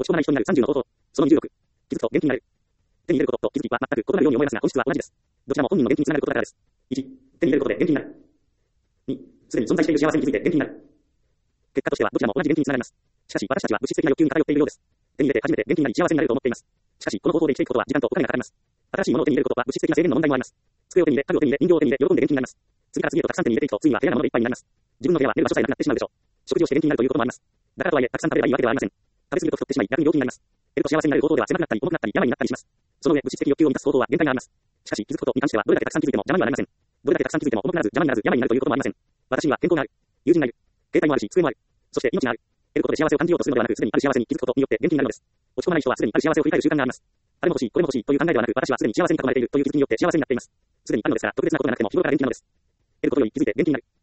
まない人になる30の方法。その26。気づくと元気になる。手に入れることと気づきは全く異なるように思えますが、本質は同じです。どちらも本人の元気につながることだからです。1、手に入れることで元気になる。2、すでに存在している幸せに気づいて元気になる。結果としてはどちらも同じ元気につながります。しかし私たちは物質的な欲求に偏っているようです。手に入れて初めて元気になり幸せになると思っています。しかしこの方法で生きていくことは時間とお金がかかります。新しいものを手に入れることは物質的な制限の問題もあります。机を手に入れ、家具を手に入れ、人形を手に入れ、喜んで元気になります。次から次へとたくさん手に入れていくと、ついには部屋が物でいっぱいになります。自分の部屋は寝る場所さえなくなってしまうでしょう。食事をして元気になるということもあります。だからとはいえ、たくさん食べればいいわけではありません。食べ過ぎると太ってしまい、逆に病気になります。得ると幸せになる方法では狭くなったり、重くなったり、病になったりします。その上、物質的欲求を満たす方法は限界があります。しかし、気づくことに関しては、どれだけたくさん気づいても邪魔にはなりません。どれだけたくさん気づいても重くならず、邪魔にならず、病になるということもありません。私には健康がある。友人がいる。携帯もあるし、机もある。そして命がある。得ることで幸せを感じようとするのではなく、すでにある幸せに気づくことによって元気になるのです。落ち込まない人はすでにある幸せを振り返る習慣があります。あれも欲しい、これも欲しいという考えではなく、私はすでに幸せに囲まれているという気づきによって幸せになっています。すでにあるのですから、特別なことがなくても日頃から元気なのです。得ることより気づいて元気になる。